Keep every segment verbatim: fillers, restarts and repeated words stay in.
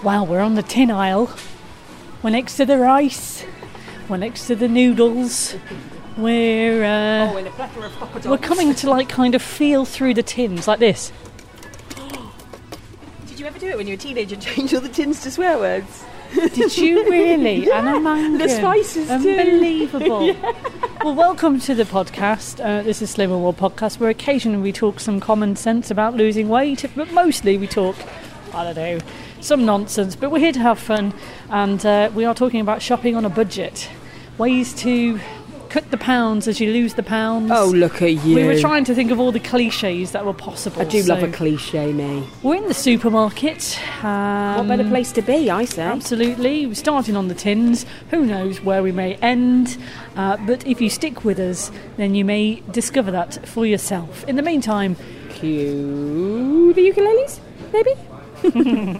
Wow, we're on the tin aisle. We're next to the rice. We're next to the noodles. We're uh, oh, in a plethora of hot dogs. We're coming to like kind of feel through the tins like this. Did you ever do it when you were a teenager? Change all the tins to swear words? Did you really? Yeah. Anna Mangan. The spices too. Unbelievable. Yeah. Well, welcome to the podcast. Uh, this is Slimming World Podcast, where occasionally we talk some common sense about losing weight, but mostly we talk, I don't know, some nonsense. But we're here to have fun, and uh, we are talking about shopping on a budget. Ways to cut the pounds as you lose the pounds. Oh, look at you. We were trying to think of all the cliches that were possible. I do so love a cliche, me. We're in the supermarket. Um, what better place to be, I say. Absolutely. We're starting on the tins. Who knows where we may end. Uh, but if you stick with us, then you may discover that for yourself. In the meantime... Cue the ukuleles, maybe?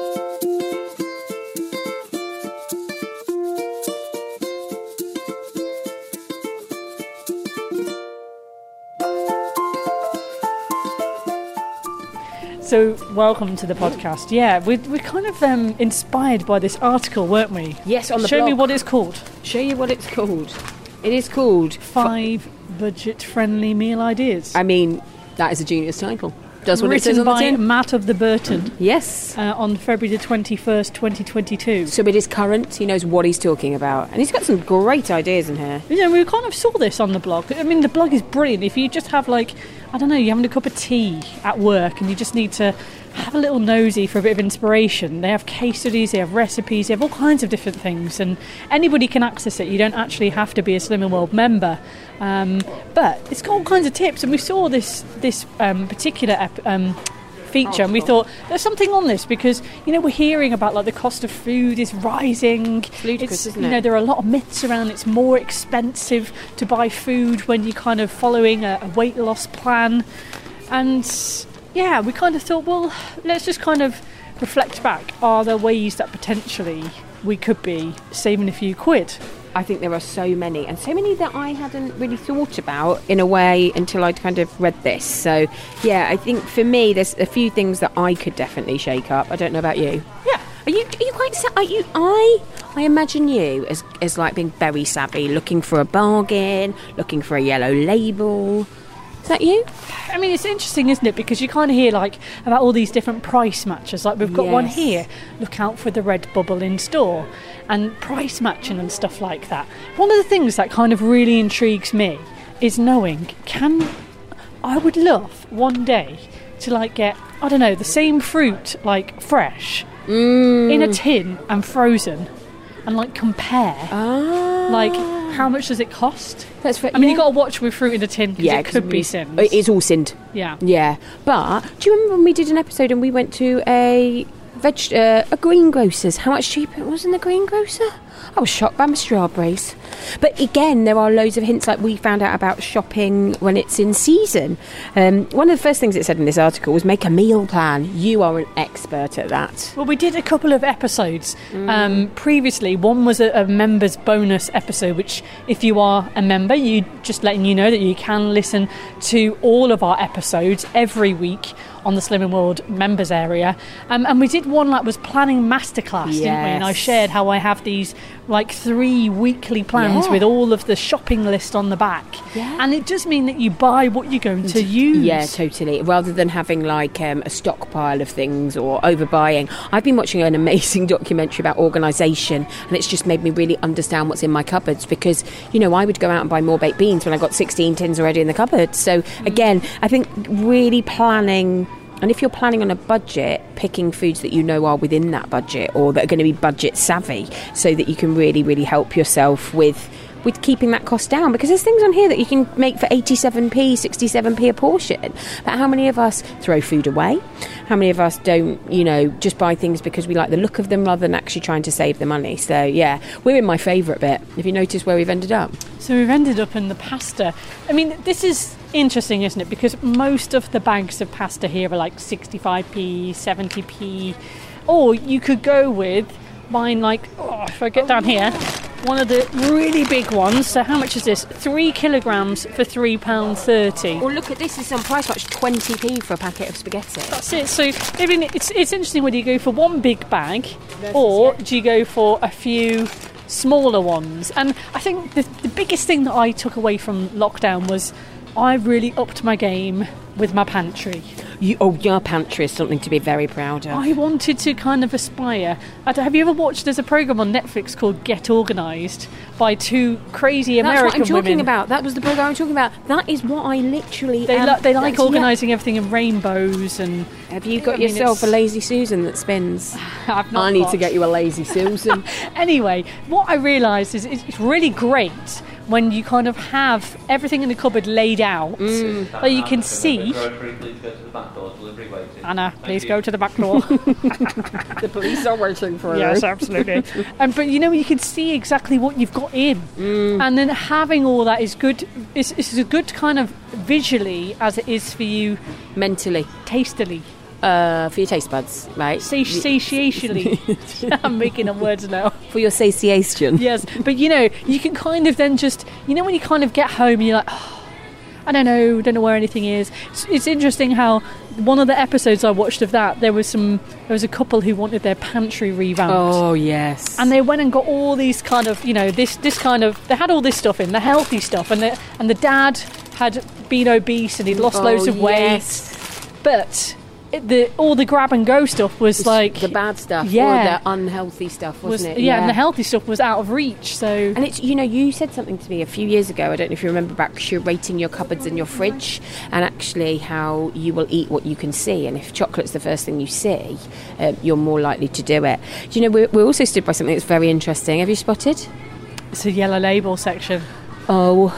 So, welcome to the podcast. Yeah, we're, we're kind of um, inspired by this article, weren't we? Yes, on the Show blog. me what it's called. Show you what it's called. It is called... Five budget-friendly meal ideas. I mean, that is a genius title. Does what Written it says on the by tin. Matt of the Burton. Yes. Uh, on February the twenty-first, twenty twenty-two. So it is current. He knows what he's talking about. And he's got some great ideas in here. Yeah, we kind of saw this on the blog. I mean, the blog is brilliant. If you just have, like, I don't know, you're having a cup of tea at work and you just need to have a little nosy for a bit of inspiration. They have case studies, they have recipes, they have all kinds of different things, and anybody can access it. You don't actually have to be a Slimming World member. Um, but it's got all kinds of tips, and we saw this this um, particular ep- um, feature, and we thought there's something on this because, you know, we're hearing about like the cost of food is rising. It's ludicrous, it's, isn't you it? know, there are a lot of myths around it's more expensive to buy food when you're kind of following a, a weight loss plan. And yeah, we kind of thought, well, let's just kind of reflect back. Are there ways that potentially we could be saving a few quid? I think there are so many, and so many that I hadn't really thought about in a way until I'd kind of read this. So, yeah, I think for me, there's a few things that I could definitely shake up. I don't know about you. Yeah. Are you? Are you quite? Sa- are you? I. I imagine you as as like being very savvy, looking for a bargain, looking for a yellow label. Is that you? I mean, it's interesting, isn't it? Because you kind of hear like about all these different price matches. Like we've got Yes. one here. Look out for the red bubble in store, and price matching and stuff like that. One of the things that kind of really intrigues me is knowing, can I would love one day to like get, I don't know, the same fruit like fresh Mm. in a tin and frozen, and like compare Ah. like how much does it cost? That's fair. I mean, yeah. you got to watch with fruit in a tin because Yeah, it 'cause could be we- sins. It's all sinned. Yeah. Yeah, but do you remember when we did an episode and we went to a veg, uh, a greengrocer's? How much cheaper it was in the greengrocer? I was shocked by my strawberries. But again, there are loads of hints, like we found out about shopping when it's in season. Um, one of the first things it said in this article was make a meal plan. You are an expert at that. Well, we did a couple of episodes um, previously. One was a, a members bonus episode, which if you are a member, you just letting you know that you can listen to all of our episodes every week on the Slimming World members area. Um, and we did one that was planning masterclass, didn't we? And I Yes. shared how I have these like three weekly plans Yeah. with all of the shopping list on the back. Yeah. And it does mean that you buy what you're going to use. Yeah, totally. Rather than having like um, a stockpile of things or overbuying. I've been watching an amazing documentary about organisation, and it's just made me really understand what's in my cupboards because, you know, I would go out and buy more baked beans when I got sixteen tins already in the cupboard. So again, I think really planning. And if you're planning on a budget, picking foods that you know are within that budget or that are going to be budget savvy so that you can really, really help yourself with with keeping that cost down, because there's things on here that you can make for eighty-seven p, sixty-seven p a portion. But how many of us throw food away? How many of us don't, you know, just buy things because we like the look of them rather than actually trying to save the money? So, yeah, we're in my favourite bit. Have you noticed where we've ended up? So we've ended up in the pasta. I mean, this is interesting, isn't it? Because most of the bags of pasta here are like sixty-five p, seventy p. Or you could go with buying like, oh, if I get down here, one of the really big ones. So how much is this? Three kilograms for three pounds thirty. Well, look at this. It's on price match, twenty p for a packet of spaghetti. That's it. So I mean, it's it's interesting whether you go for one big bag or do you go for a few smaller ones. And I think the, the biggest thing that I took away from lockdown was I really upped my game with my pantry. You, oh, your pantry is something to be very proud of. I wanted to kind of aspire. I don't- Have you ever watched, there's a programme on Netflix called Get Organised by two crazy American That's what I'm talking women. about. That was the programme I'm talking about. That is what I literally They, am. li- they like That's- organising everything in rainbows and... yeah. Have you got I mean, yourself a it's- Lazy Susan that spins? I've not I need got. to get you a Lazy Susan. Anyway, what I realised is it's really great when you kind of have everything in the cupboard laid out, Mm. so you can see... Anna, please go to the back door. The police are waiting for Yes, absolutely. um, but you know, you can see exactly what you've got in, Mm. and then having all that is good. It's, it's as good kind of visually as it is for you Mentally. tastily, Uh, for your taste buds, right? Sati- satiationally. I'm making up words now. For your satiation. Yes, but you know, you can kind of then just, you know, when you kind of get home and you're like, oh, I don't know, don't know where anything is. It's, it's interesting how one of the episodes I watched of that, there was some, there was a couple who wanted their pantry revamped. Oh, yes. And they went and got all these kind of, you know, this this kind of, they had all this stuff in, the healthy stuff, and the and the dad had been obese and he'd lost Oh, loads of weight, yes. but it, the all the grab and go stuff was like the bad stuff, yeah. or the unhealthy stuff, was wasn't yeah, it? and the healthy stuff was out of reach. So And it's, you know, you said something to me a few years ago, I don't know if you remember, about curating your cupboards and your fridge, and actually how you will eat what you can see, and if chocolate's the first thing you see, um, you're more likely to do it. Do you know, we're, we're also stood by something that's very interesting. Have you spotted? it's a yellow label section. Oh,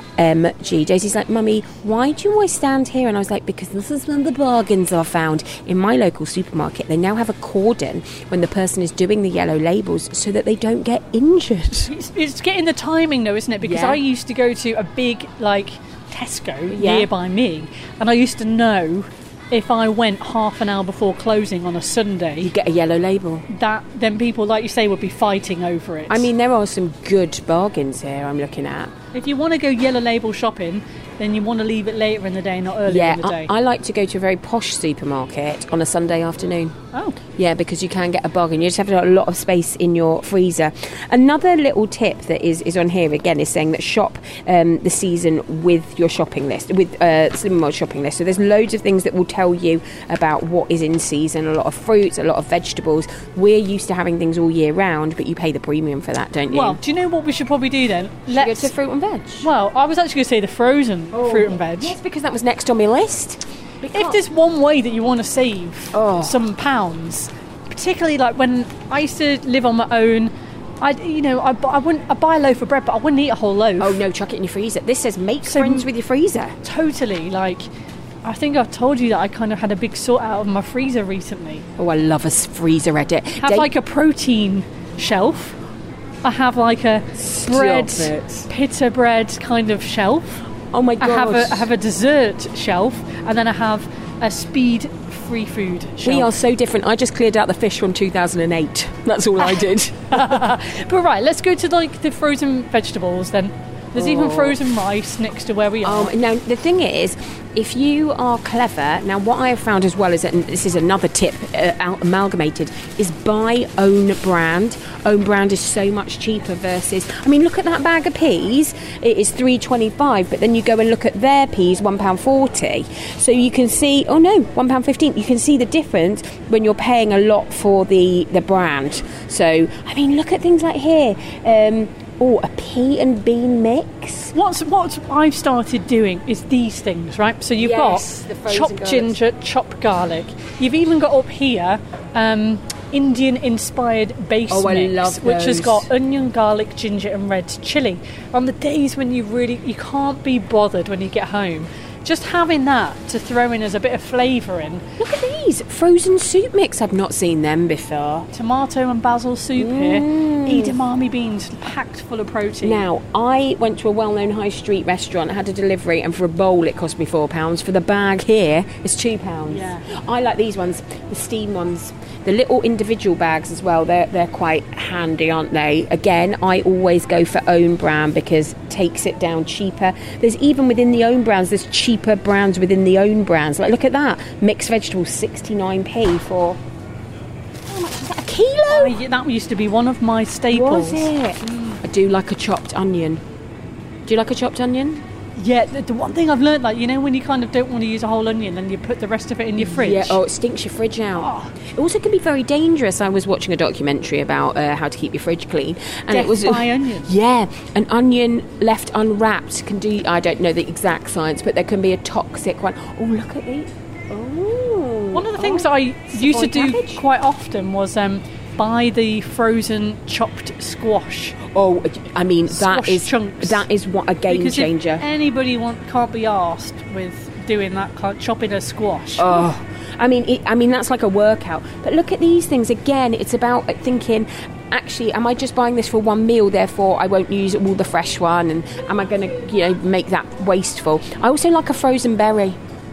M G. Daisy's like, Mummy, why do you always stand here? And I was like, because this is when the bargains are found. In my local supermarket, they now have a cordon when the person is doing the yellow labels so that they don't get injured. It's, it's getting the timing though, isn't it? Because Yeah. I used to go to a big like Tesco Yeah. nearby me, and I used to know if I went half an hour before closing on a Sunday, You get a yellow label. that then people, like you say, would be fighting over it. I mean, there are some good bargains here I'm looking at. if you want to go yellow label shopping, then you want to leave it later in the day, not earlier Yeah, in the day. I, I like to go to a very posh supermarket on a Sunday afternoon. oh, Yeah, because you can get a bargain. You just have a lot of space in your freezer. Another little tip that is, is on here, again, is saying that shop um, the season with your shopping list, with uh, Slimming World shopping list. So there's loads of things that will tell you about what is in season, a lot of fruits, a lot of vegetables. We're used to having things all year round, but you pay the premium for that, don't you? well, do you know what we should probably do then? Should we go to fruit and veg? Well, I was actually going to say the frozen fruit and veg. Yes, because that was next on my list. If there's one way that you want to save Oh. some pounds, particularly like when I used to live on my own, I you know I, bu- I wouldn't I buy a loaf of bread, but I wouldn't eat a whole loaf. Oh no, chuck it in your freezer. This says make So- friends with your freezer. Totally. Like, I think I've told you that I kind of had a big sort out of my freezer recently. Oh, I love a s- freezer edit. I have Dave- like a protein shelf. I have like a bread, it. pita bread kind of shelf. Oh my I god. have a I have a dessert shelf, and then I have a speed free food shelf. We are so different. I just cleared out the fish from two thousand eight. That's all I did. But right, let's go to like the frozen vegetables then. There's even Oh. frozen rice next to where we are. Um, now, the thing is, if you are clever, now what I have found as well is that, and this is another tip uh, al- amalgamated, is buy own brand. Own brand is so much cheaper versus, I mean, look at that bag of peas. It is three twenty-five, but then you go and look at their peas, one pound forty. So you can see, oh no, one pound fifteen. You can see the difference when you're paying a lot for the, the brand. So, I mean, look at things like here. Um, oh, a pea and bean mix. What's what I've started doing is these things, right? So you've Yes, the got frozen chopped garlics. ginger, chopped garlic. You've even got up here um, Indian-inspired base Oh, I mix, love which has those. got onion, garlic, ginger, and red chili. On the days when you really you can't be bothered when you get home just having that to throw in as a bit of flavour in. Look at these frozen soup mix. I've not seen them before. Tomato and basil soup Mm. here. Edamame beans packed full of protein. Now, I went to a well-known high street restaurant, had a delivery, and for a bowl it cost me four pounds. For the bag here, it's two pounds. Yeah. I like these ones, the steam ones. The little individual bags as well, they're, they're quite handy, aren't they? Again, I always go for own brand because it takes it down cheaper. There's even within the own brands, there's cheaper brands within the own brands. Like, look at that. Mixed vegetables, sixty-nine p for... How much is that? A kilo? I, that used to be one of my staples. Was it? Mm. I do like a chopped onion. Do you like a chopped onion? Yeah, the, the one thing I've learned, like, you know, when you kind of don't want to use a whole onion and you put the rest of it in your fridge. Yeah, oh, it stinks your fridge out. Oh. It also can be very dangerous. I was watching a documentary about uh, how to keep your fridge clean. And Death it was by onion. Yeah, an onion left unwrapped can do, I don't know the exact science, but there can be a toxic one. Oh, look at these. Oh. One of the things oh. I used to do cabbage. quite often was um, buy the frozen chopped squash. Oh, I mean, that Squash is chunks. that is what a game Because changer. if anybody want, can't be asked with doing that, kind- chopping a squash. Oh, I mean, it, I mean that's like a workout. But look at these things again. It's about thinking. Actually, am I just buying this for one meal? Therefore, I won't use all the fresh one. And am I going to, you know, make that wasteful? I also like a frozen berry.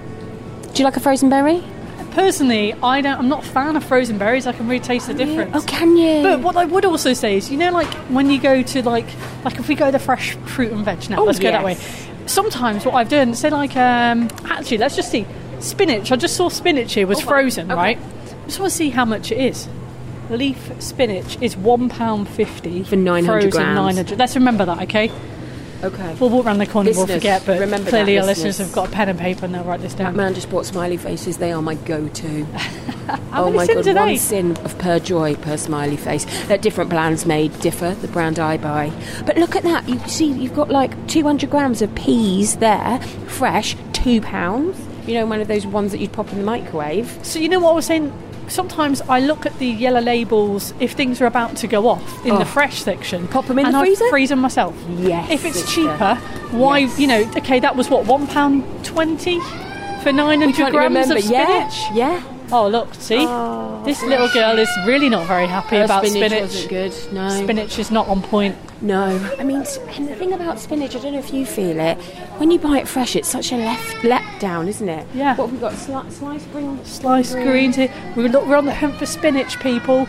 Do you like a frozen berry? Personally, I don't. I'm not a fan of frozen berries. I can really taste the difference. Oh, can you? But what I would also say is, you know, like when you go to like, like if we go to fresh fruit and veg now, Oh, let's go that way. yes. Sometimes what I've done, say like, um, actually, let's just see, spinach. I just saw spinach here was Oh, right. frozen, Okay. right? Just want to see how much it is. Leaf spinach is one pound fifty For nine hundred frozen grams. nine hundred. Let's remember that, okay? Okay. We'll walk around the corner, we'll Listeners, forget, but remember clearly that, our listeners listeners. have got a pen and paper and they'll write this That down. man just bought smiley faces. They are my go-to. How oh many my sins god, are one they? sin of per joy per smiley face. That different brands made differ. The brand I buy, but look at that. You see, you've got like two hundred grams of peas there, fresh, two pounds. You know, one of those ones that you'd pop in the microwave. So you know what I was saying? Sometimes I look at the yellow labels if things are about to go off in Oh. the fresh section. Pop 'em in and the I freezer? freeze them myself. Yes, If it's sister. cheaper, why, Yes. you know, okay, that was what, one pound twenty for nine hundred Can't you grams remember? of spinach? Yeah, yeah. Oh, look, see? Oh, this little girl is really not very happy Her about spinach spinach. wasn't good. No, Spinach is not on point. no. I mean, s- and the thing about spinach, I don't know if you feel it. When you buy it fresh, it's such a left letdown, isn't it? Yeah. What have we got? Sli- sliced green, Sliced greens here. We're, look, we're on the hunt for spinach, people.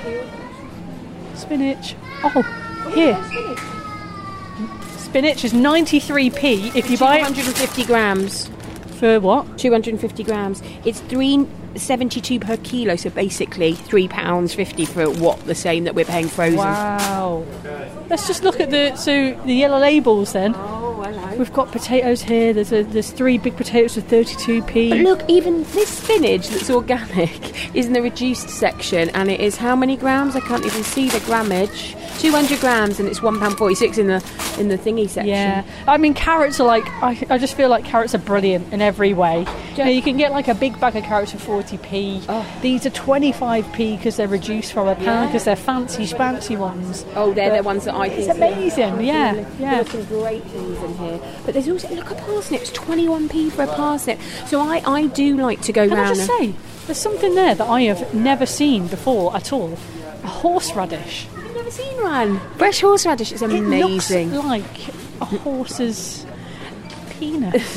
Spinach. Oh, here. Spinach is ninety-three p if you buy two it hundred fifty grams. for what? two hundred fifty grams. It's three seventy-two per kilo, so basically three pounds fifty for what the same that we're paying frozen. Wow. Let's just look at the so the yellow labels then. Oh, hello. We've got potatoes here. There's a, there's three big potatoes for thirty-two p. But look, even this spinach that's organic is in the reduced section, and it is how many grams? I can't even see the grammage. two hundred grams, and it's one pound forty-six in the in the thingy section. Yeah, I mean carrots are like I, I just feel like carrots are brilliant in every way. You know, you can get like a big bag of carrots for forty p. Oh. These are twenty-five p because they're reduced from a pound Yeah. because they're fancy fancy ones. Oh, they're But the ones that I think it's amazing. Yeah, There yeah. are some great things in here. But there's also, look at parsnips, twenty-one p for a parsnip. So I, I do like to go Can round. I just say, there's something there that I have never seen before at all. A horseradish. I've never seen one. Fresh horseradish is amazing. It looks like a horse's penis.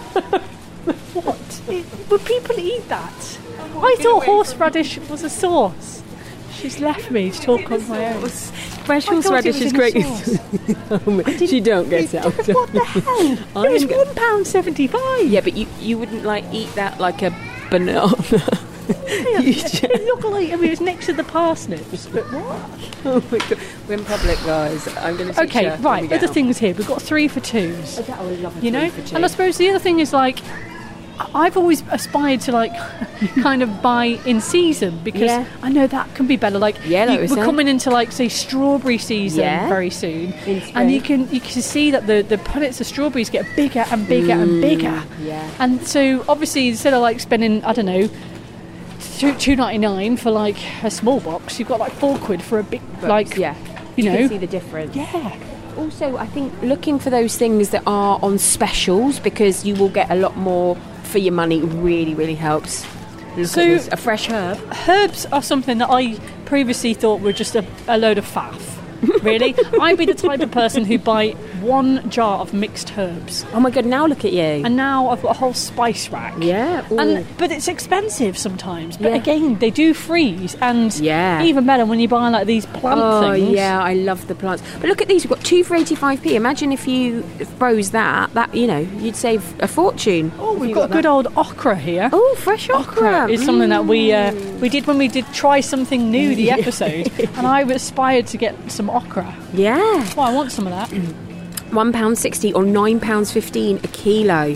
What? It, would people eat that? I thought horseradish was a sauce. She's left me to talk on my own. Fresh I thought it horseradish was is in a great. sauce. She don't get out. What the hell? I It was am go- one pound seventy-five. Yeah, but you, you wouldn't like eat that like a banana. You just- It looked like I mean it was next to the parsnips, but what? oh my God. We're in public, guys. I'm going to teach Okay, her when right. we get Other out. things here. We've got three for twos. Oh, that I would love a You know, three for two. and I suppose the other thing is like I've always aspired to like kind of buy in season because Yeah. I know that can be better. Like Yeah, like you, we we're said. coming into like say strawberry season Yeah. very soon, In spring. and you can you can see that the the punnets of strawberries get bigger and bigger and bigger. Mm, yeah. And so obviously instead of like spending I don't know. Two two ninety nine for like a small box. You've got like four quid for a big But, like yeah. you You know can see the difference. yeah. Also, I think looking for those things that are on specials, because you will get a lot more for your money, really, really helps. Look So- at this, a fresh herb. Herbs are something that I previously thought were just a, a load of faff. Really, I'd be the type of person who'd buy one jar of mixed herbs, Oh my God, now look at you. and now I've got a whole spice rack. Yeah. Ooh. And but it's expensive sometimes. But Yeah. again, they do freeze, and Yeah. even better when you buy like these plant Oh things. yeah, I love the plants. But look at these, we've got two for eighty-five p. Imagine if you froze that, that, you know, you'd save a fortune. Oh, if we've you got, good that. old okra here. Oh, fresh okra. Okra is something that we uh, we did when we did Try Something New, the episode, and I aspired to get some okra. Yeah. Well, I want some of that. one pound sixty or nine pounds fifteen a kilo.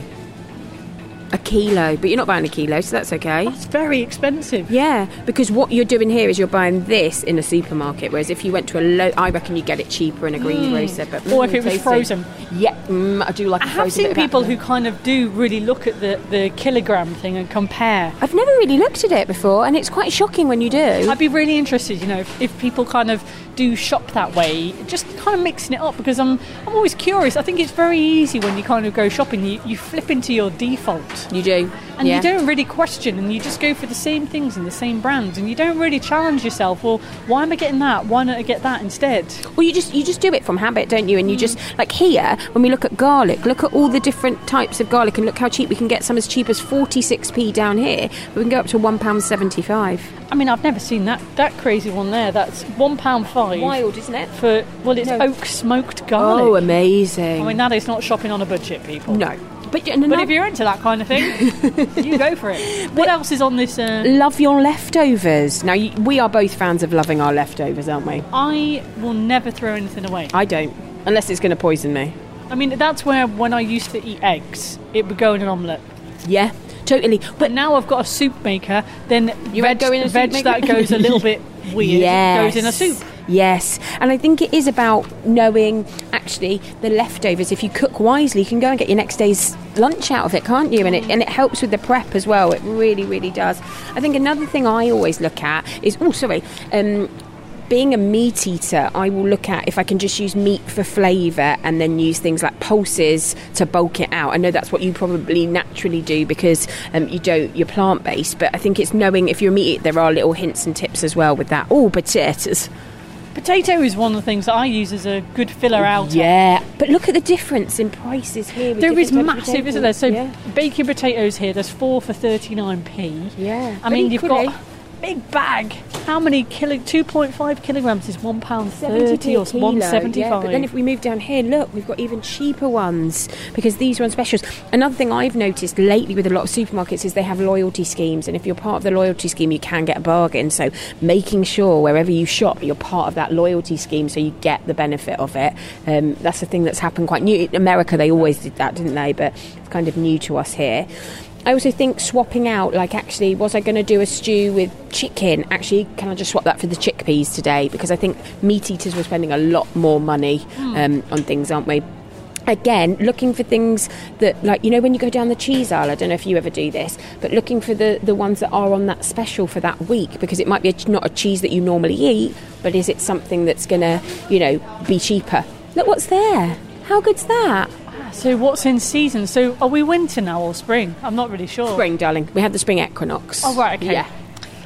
A kilo. But you're not buying a kilo, so that's okay. It's very expensive. Yeah, because what you're doing here is you're buying this in a supermarket, whereas if you went to a low, I reckon you get it cheaper in a greengrocer. But Or mm, if it was tasty. frozen. Yeah, mm, I do like. I a have frozen seen bit of people that. who kind of do really look at the, the kilogram thing and compare. I've never really looked at it before, and it's quite shocking when you do. I'd be really interested, you know, if, if people kind of do shop that way, just kind of mixing it up, because I'm I'm always curious. I think it's very easy when you kind of go shopping, you, you flip into your default. You do, And yeah. you don't really question, and you just go for the same things and the same brands, and you don't really challenge yourself. Well, why am I getting that? Why not I get that instead? Well, you just you just do it from habit, don't you? And you just, like here, when we look at garlic, look at all the different types of garlic, and look how cheap we can get. Some as cheap as forty-six p down here, but we can go up to one pound seventy-five. I mean, I've never seen that that crazy one there. That's one pound five. Wild, isn't it? For well, it's No. oak smoked garlic. Oh, amazing. I mean, that is not shopping on a budget, people. no. But, and But another- if you're into that kind of thing, you go for it. What else is on this? Uh, love your leftovers. Now, you, we are both fans of loving our leftovers, aren't we? I will never throw anything away. I don't, unless it's going to poison me. I mean, that's where when I used to eat eggs, it would go in an omelette. Yeah, totally. But now I've got a soup maker, then You veg, would go in a soup veg maker? that goes a little bit weird Yes. goes in a soup. Yes, and I think it is about knowing actually the leftovers. If you cook wisely, you can go and get your next day's lunch out of it, can't you? And it and it helps with the prep as well. It really, really does. I think another thing I always look at is oh, sorry. Um, being a meat eater, I will look at if I can just use meat for flavour and then use things like pulses to bulk it out. I know that's what you probably naturally do because um, you don't, you're plant-based, but I think it's knowing if you're a meat eater, there are little hints and tips as well with that. Oh, potatoes. Potato is one of the things that I use as a good filler out. Yeah, but look at the difference in prices here. with There is different types of massive, isn't there? So potatoes. baking potatoes here, there's four for thirty-nine p. Yeah. I But mean, you've equally- got big bag. How many kilo? two point five kilograms is one pound seventy thirty or p a kilo, one seventy-five. yeah. But then if we move down here, look, we've got even cheaper ones because these are on specials. Another thing I've noticed lately with a lot of supermarkets is they have loyalty schemes, and if you're part of the loyalty scheme, you can get a bargain. So making sure wherever you shop, you're part of that loyalty scheme, so you get the benefit of it. Um, that's a thing that's happened quite new. In America, they always did that, didn't they? But it's kind of new to us here. I also think swapping out, like actually, was I going to do a stew with chicken? Actually, can I just swap that for the chickpeas today? Because I think meat eaters were spending a lot more money um, on things, aren't we? Again, looking for things that, like, you know, when you go down the cheese aisle, I don't know if you ever do this, but looking for the, the ones that are on that special for that week, because it might be a, not a cheese that you normally eat, but is it something that's going to, you know, be cheaper? Look what's there. How good's that? So what's in season? So are we winter now or spring? I'm not really sure. Spring, darling. We had the spring equinox. Oh, right, okay. Yeah.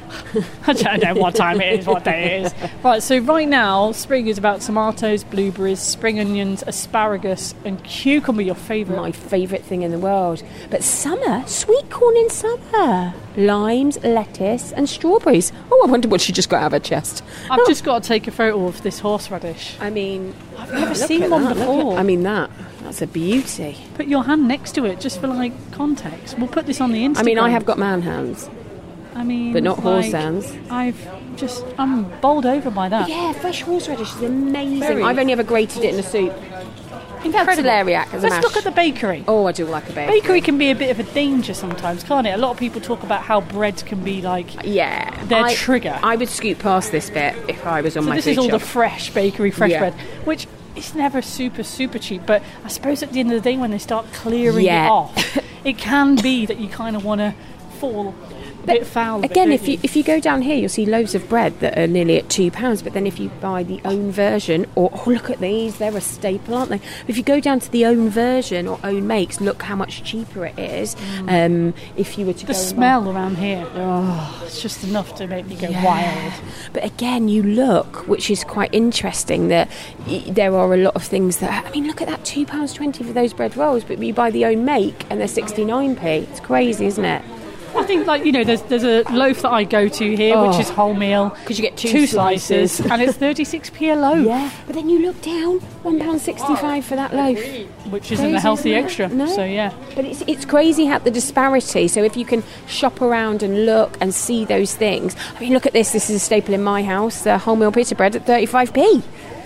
I don't know what time it is, what day it is. Right, so right now, spring is about tomatoes, blueberries, spring onions, asparagus, and cucumber, your favourite. My favourite thing in the world. But summer, sweet corn in summer. Limes, lettuce and strawberries. Oh, I wonder what she just got out of her chest. I've Oh, just got to take a photo of this horseradish. I mean, I've never look seen at one that, look before. at- I mean, that. That's a beauty. Put your hand next to it, just for, like, context. We'll put this on the Instagram. I mean, I have got man hands, I mean, but not horse like, hands. I've just, I'm bowled over by that. Yeah, fresh horseradish is amazing. Very. I've only ever grated it in a soup. Incredible. Celeriac as a Let's mash. look at the bakery. Oh, I do like a bake. Bakery can be a bit of a danger sometimes, can't it? A lot of people talk about how bread can be like. Yeah. Their I, trigger. I would scoot past this bit if I was on So my this food is all shop. the fresh bakery, fresh Yeah. bread, which is never super, super cheap. But I suppose at the end of the day, when they start clearing Yeah. it off, it can be that you kind of want to fall bit foul. Again, bit, if you, you if you go down here, you'll see loaves of bread that are nearly at two pounds. But then if you buy the own version, or oh look at these, they're a staple, aren't they? If you go down to the own version or own makes, look how much cheaper it is. Mm. Um, if you were to the go smell around, around here, oh, it's just enough to make me go yeah. wild. But again, you look, which is quite interesting, that y- there are a lot of things that. I mean, look at that, two pounds twenty for those bread rolls, but you buy the own make and they're sixty-nine p. It's crazy, isn't it? I think, like, you know, there's there's a loaf that I go to here, oh. which is wholemeal. Because you get two, two slices. slices, and it's thirty-six p a loaf. Yeah, but then you look down, one pound sixty-five for that loaf. Which isn't Crazy, a healthy isn't it? extra, No. so yeah. But it's it's crazy how the disparity. So if you can shop around and look and see those things. I mean, look at this. This is a staple in my house, the wholemeal pita bread at thirty-five p.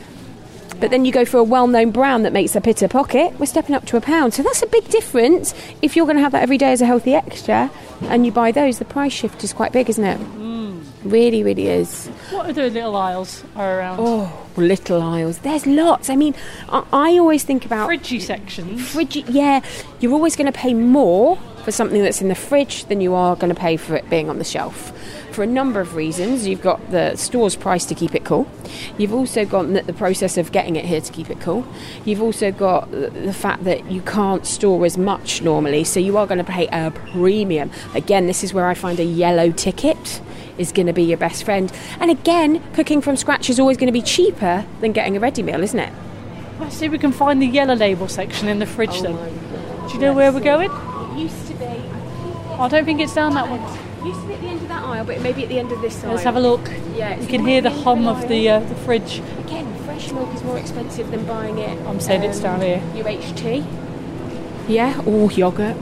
But then you go for a well-known brand that makes a pita pocket, we're stepping up to a pound. So that's a big difference. If you're going to have that every day as a healthy extra and you buy those, the price shift is quite big, isn't it? Mm. Really, really is. What other little aisles are around? Oh, little aisles. There's lots. I mean, I, I always think about... Fridgy sections. Fridgy, yeah. You're always going to pay more for something that's in the fridge than you are going to pay for it being on the shelf. For a number of reasons. You've got the store's price to keep it cool. You've also got the process of getting it here to keep it cool. You've also got the fact that you can't store as much normally, so you are going to pay a premium. Again, this is where I find a yellow ticket is going to be your best friend. And again, cooking from scratch is always going to be cheaper than getting a ready meal, isn't it? Let's see if we can find the yellow label section in the fridge oh then. My God. Do you know where we're going? It used to be. I don't think it's down that one. It used to be at the end of that aisle, but maybe at the end of this aisle. Let's have a look. Yeah, you can hear the hum of the uh, the fridge. Again, fresh milk is more expensive than buying it. I'm saying um, it's down here. U H T. Yeah, or yoghurt.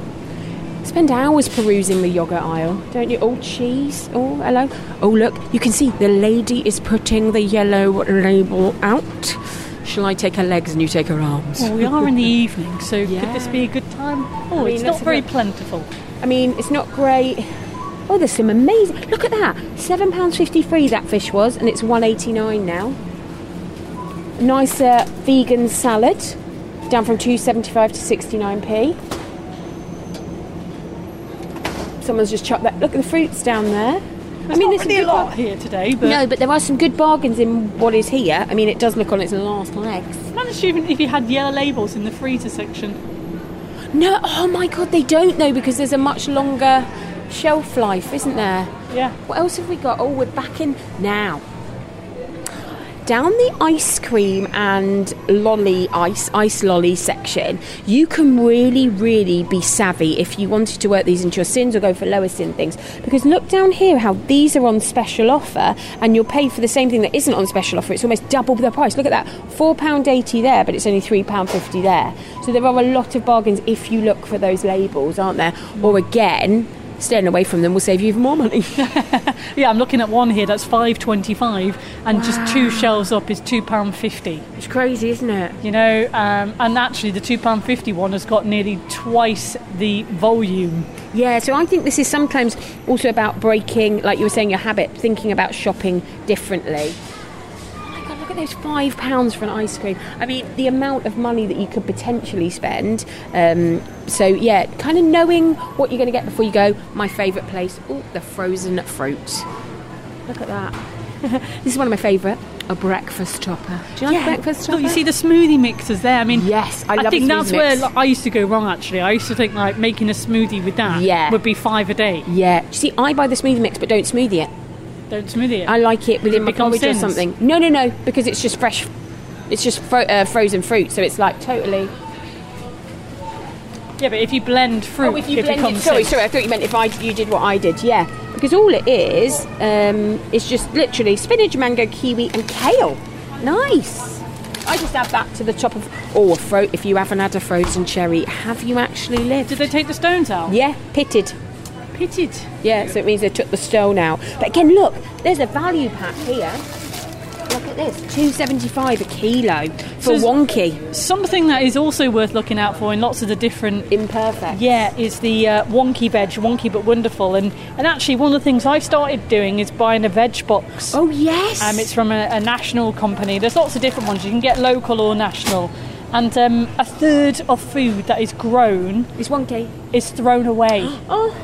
Spend hours perusing the yoghurt aisle, don't you? Oh, cheese. Oh, hello. Oh, look, you can see the lady is putting the yellow label out. Shall I take her legs and you take her arms? Well, we are in the evening, so yeah. could this be a good time? Oh, I mean, it's not very look. plentiful. I mean, it's not great. Oh, there's some amazing... Look at that. seven pounds fifty-three that fish was, and it's one pound eighty-nine now. Nice uh, vegan salad, down from two pounds seventy-five to sixty-nine p. Someone's just chucked that. Look at the fruits down there. There's I mean, there's really a lot bar- here today, but... No, but there are some good bargains in what is here. I mean, it does look on its last legs. I'm not sure even if you had yellow labels in the freezer section. No, oh my God, they don't know because there's a much longer shelf life, isn't there? Yeah. What else have we got? Oh, we're back in now. Down the ice cream and lolly ice ice lolly section, you can really, really be savvy if you wanted to work these into your sins or go for lower sin things. Because look down here how these are on special offer and you'll pay for the same thing that isn't on special offer. It's almost double the price. Look at that, four pounds eighty there, but it's only three pounds fifty there. So there are a lot of bargains if you look for those labels, aren't there? Or again, staying away from them will save you even more money. Yeah, I'm looking at one here that's five twenty-five, and wow. just two shelves up is two pounds fifty. It's crazy, isn't it? You know, um, and actually the two pounds fifty one has got nearly twice the volume. Yeah, so I think this is sometimes also about breaking, like you were saying, your habit, thinking about shopping differently. Look at those five pounds for an ice cream. I mean, the amount of money that you could potentially spend. Um, so, yeah, kind of knowing what you're going to get before you go. My favourite place, oh, the frozen fruit. Look at that. This is one of my favourite. A breakfast topper. Do you like yeah. a breakfast topper? Look, you see the smoothie mixers there. I mean, yes, I, I love think a that's mix. where like, I used to go wrong. Actually, I used to think like making a smoothie with that yeah. would be five a day. Yeah. You see, I buy the smoothie mix, but don't smoothie it. Don't smoothie it. I like it within my porridge or sins? something. No, no, no, because it's just fresh. It's just fro- uh, frozen fruit, so it's like totally. Yeah, but if you blend fruit, oh, if you it blend becomes it, sorry, sins. sorry, I thought you meant if I you did what I did. Yeah, because all it is um, is just literally spinach, mango, kiwi, and kale. Nice. I just add that to the top of. Oh, a fro- if you haven't had a frozen cherry, have you actually lived? Did they take the stones out? Yeah, pitted. Pitted. Yeah, so it means they took the stone out. But again, look, there's a value pack here. Look at this, two pounds seventy-five a kilo for so wonky. Something that is also worth looking out for in lots of the different... Imperfect. Yeah, is the uh, wonky veg, wonky but wonderful. And, and actually, one of the things I've started doing is buying a veg box. Oh, yes. Um, it's from a, a national company. There's lots of different ones. You can get local or national. And um, a third of food that is grown... Is wonky. ...is thrown away. Oh.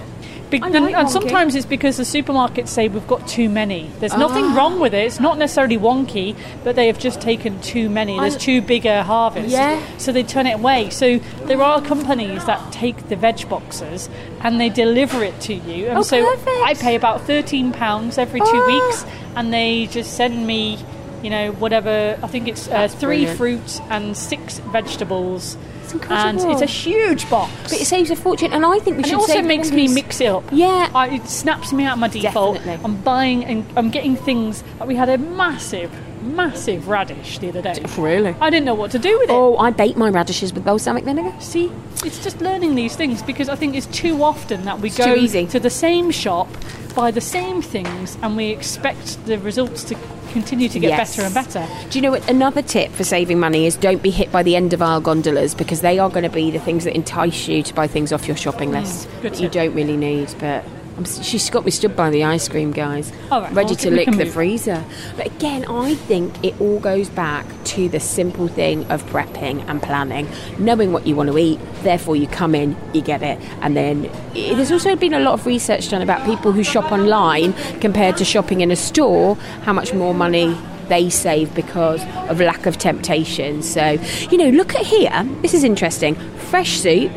Be- I and, like and wonky. sometimes it's because the supermarkets say we've got too many. There's nothing Ah. wrong with it. It's not necessarily wonky, but they have just taken too many. There's I- too big a harvest. Yeah. So they turn it away. So there are companies that take the veg boxes and they deliver it to you. And Oh, so perfect. I pay about thirteen pounds every two Ah. weeks, and they just send me, you know, whatever. I think it's uh, That's three brilliant. fruits and six vegetables. It's And incredible. it's a huge box. But it saves a fortune, and I think we And it should also save makes me wonkies. mix it up. Yeah. I, it snaps me out of my default. Definitely. I'm buying and I'm getting things. We had a massive, massive radish the other day. Really? I didn't know what to do with it. Oh, I bake my radishes with balsamic vinegar. See, it's just learning these things because I think it's too often that we It's go too easy. to the same shop, buy the same things, and we expect the results to continue to get Yes. better and better. Do you know what? Another tip for saving money is don't be hit by the end of aisle gondolas, because they are going to be the things that entice you to buy things off your shopping list good that you tip. don't really need. But I'm, s- she's got me stood by the ice cream, guys, All right, ready well, to we lick can the move. freezer. But again, I think it all goes back to the simple thing of prepping and planning, knowing what you want to eat. Therefore, you come in, you get it, and then i- there's also been a lot of research done about people who shop online compared to shopping in a store, how much more money they save because of lack of temptation. So, you know, look at here. This is interesting. Fresh soup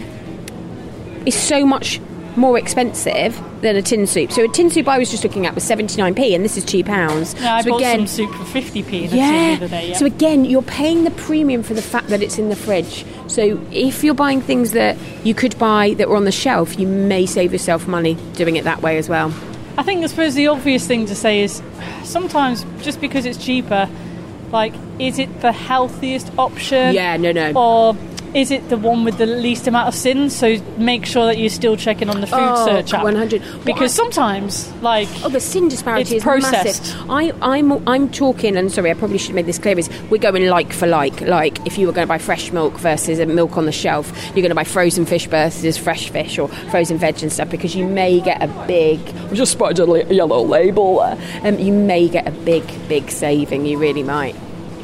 is so much more expensive than a tin soup. So a tin soup I was just looking at was seventy-nine p, and this is two pounds. Yeah, I so bought again, some soup for fifty p in a tin yeah. the other day. Yeah. So again, you're paying the premium for the fact that it's in the fridge. So if you're buying things that you could buy that were on the shelf, you may save yourself money doing it that way as well. I think, I suppose, the obvious thing to say is sometimes just because it's cheaper, like, is it the healthiest option? Yeah, no, no. Or is it the one with the least amount of sins? So make sure that you're still checking on the food Oh, search app. one hundred. Because sometimes, like, Oh, the sin disparity It's is processed. massive. I, I'm, I'm talking, and sorry, I probably should have made this clear, is we're going like for like. Like, if you were going to buy fresh milk versus a milk on the shelf, you're going to buy frozen fish versus fresh fish, or frozen veg and stuff, because you may get a big, I just spotted a li- yellow label there. Um, you may get a big, big saving, you really might.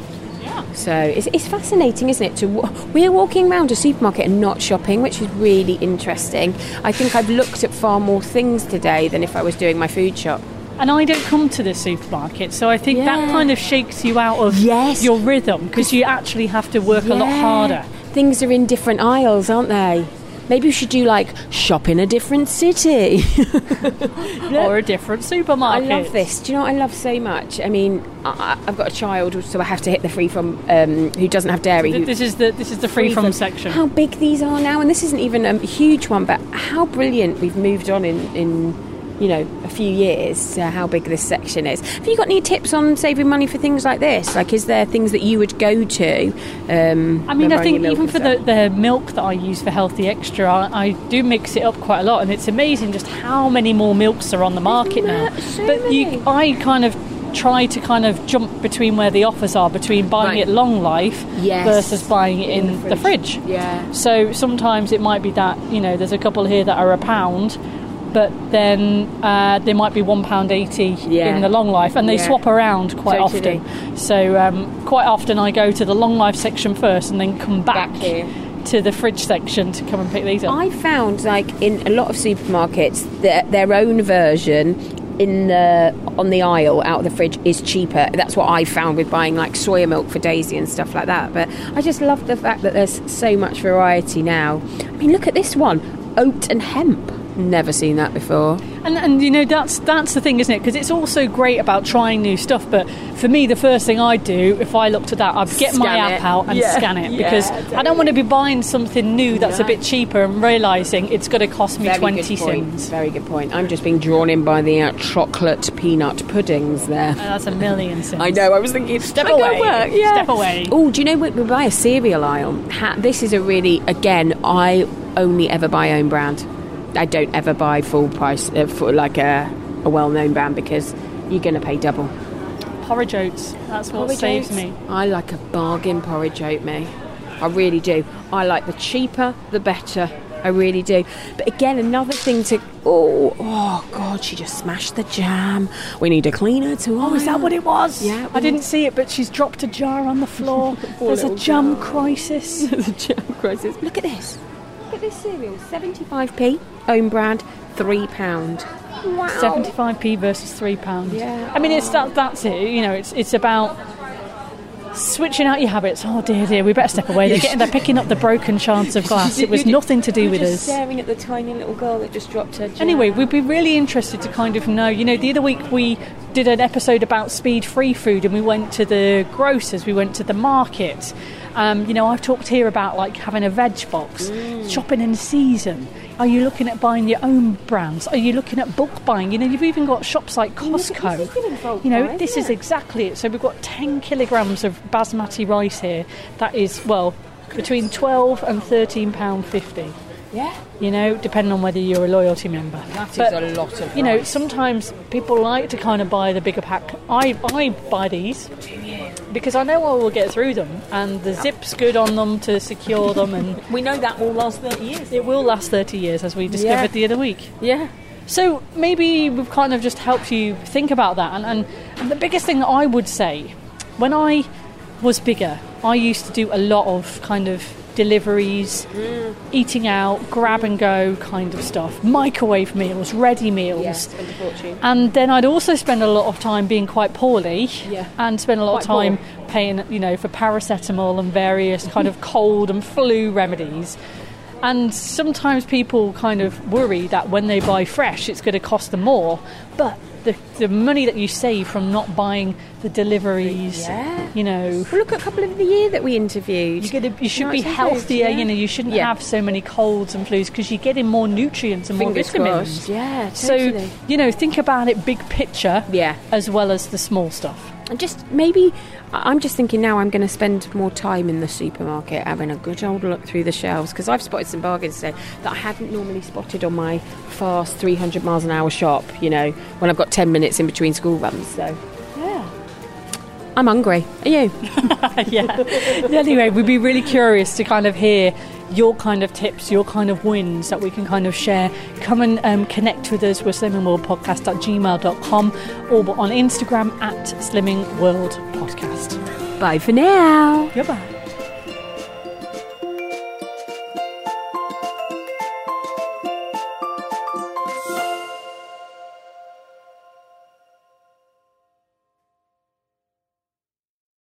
So it's, it's fascinating, isn't it? To w- we're walking around a supermarket and not shopping, which is really interesting. I think I've looked at far more things today than if I was doing my food shop. and I don't come to the supermarket, so I think that Yeah. kind of shakes you out of Yes. your rhythm because you actually have to work a lot Yeah. harder. Things are in different aisles, aren't they? Maybe we should do like shop in a different city. Or a different I supermarket. love this. Do you know what I love so much? I mean, I, I've got a child, so I have to hit the free from um, who doesn't have dairy. Th- who- This is the this is the free from section. How big these are now, and this isn't even a huge one, but how brilliant we've moved on in, in you know, a few years to how big this section is. Have you got any tips on saving money for things like this? Like, is there things that you would go to? Um, I mean, when I buying think your milk even and for the, stuff? the milk that I use for Healthy Extra, I, I do mix it up quite a lot, and it's amazing just how many more milks are on the market now. so but you, many. I kind of try to kind of jump between where the offers are, between buying Right. it long life Yes. versus buying it in, In the the fridge. Yeah. So sometimes it might be that, you know, there's a couple here that are a pound, but then uh, they might be one pound eighty Yeah. in the long life, and they Yeah. swap around quite Totally. often. So um, quite often I go to the long life section first, and then come back, Back here. to the fridge section to come and pick these up. I found, like, in a lot of supermarkets, their, their own version in the on the aisle out of the fridge is cheaper. That's what I found with buying like soya milk for Daisy and stuff like that. But I just love the fact that there's so much variety now. I mean, look at this one, oat and hemp. Never seen that before. And, and you know, that's that's the thing, isn't it? Because it's also great about trying new stuff. But for me, the first thing I'd do if I looked at that, I'd get my Scan app it. out and Yeah. scan it, Yeah, because I don't want to be buying something new that's a No. bit cheaper and realising it's going to cost me Very twenty good point. cents. Very good point. I'm just being drawn in by the uh, chocolate peanut puddings there. And that's a million cents. I know. I was thinking, Step should I go away. work? Yeah. Step away. Oh, do you know what we buy a cereal aisle? Ha- this is a really, again, I only ever buy own brand. I don't ever buy full price uh, for like a, a well-known brand, because you're going to pay double. Porridge oats. That's what Porridge saves oats? me. I like a bargain porridge oat, me. I really do. I like the cheaper, the better. I really do. But again, another thing to... Oh, oh God, she just smashed the jam. We need a cleaner to... Oh, is that what it was? Yeah. I didn't see it, but she's dropped a jar on the floor. Poor There's a little jam jar. crisis. The jam crisis. Look at this. Look at this cereal, seventy-five p, own brand, three pounds. Wow. seventy-five p versus three pounds. Yeah. I mean, it's that, that's it. You know, it's it's about switching out your habits. Oh dear, dear, we better step away. They're getting, they're picking up the broken shards of glass. It was nothing to do You're with just us. Staring at the tiny little girl that just dropped her jam. Anyway, we'd be really interested to kind of know. You know, the other week we did an episode about speed-free food, and we went to the grocers, we went to the market. Um, you know, I've talked here about like having a veg box, mm. shopping in season. Are you looking at buying your own brands? Are you looking at bulk buying? You know, you've even got shops like Costco. You know, this is exactly it. So we've got ten kilograms of basmati rice here. That is, well, between twelve and thirteen pounds fifty. Yeah. You know, depending on whether you're a loyalty member. That but, is a lot of rice. You know, sometimes people like to kind of buy the bigger pack. I, I buy these. Do you? Because I know I will get through them, and the zip's good on them to secure them, and we know that will last thirty years. It will last thirty years, as we discovered yeah. the other week. Yeah. So maybe we've kind of just helped you think about that. And, and, and the biggest thing that I would say, when I was bigger, I used to do a lot of kind of deliveries, mm. eating out, grab and go kind of stuff, microwave meals, ready meals. Yeah, spend a fortune. And then I'd also spend a lot of time being quite poorly, yeah. and spend a lot quite of time poor. paying, you know, for paracetamol and various kind of cold and flu remedies. And sometimes people kind of worry that when they buy fresh, it's going to cost them more. But the the money that you save from not buying the deliveries, yeah. you know. Well, look at a couple of the year that we interviewed. You, get a, you should no, be healthier, good, yeah. you know, you shouldn't yeah. have so many colds and flus because you're getting more nutrients and Fingers more vitamins. Crossed. Yeah, totally. So, you know, think about it big picture yeah. as well as the small stuff. And just maybe, I'm just thinking now I'm going to spend more time in the supermarket having a good old look through the shelves, because I've spotted some bargains today that I hadn't normally spotted on my fast three hundred miles an hour shop, you know, when I've got ten minutes in between school runs. So, yeah. I'm hungry. Are you? Yeah. Anyway, we'd be really curious to kind of hear your kind of tips, your kind of wins that we can kind of share. Come and um, connect with us with slimming world podcast at gmail dot com or on Instagram at slimming world podcast. Bye for now. Goodbye.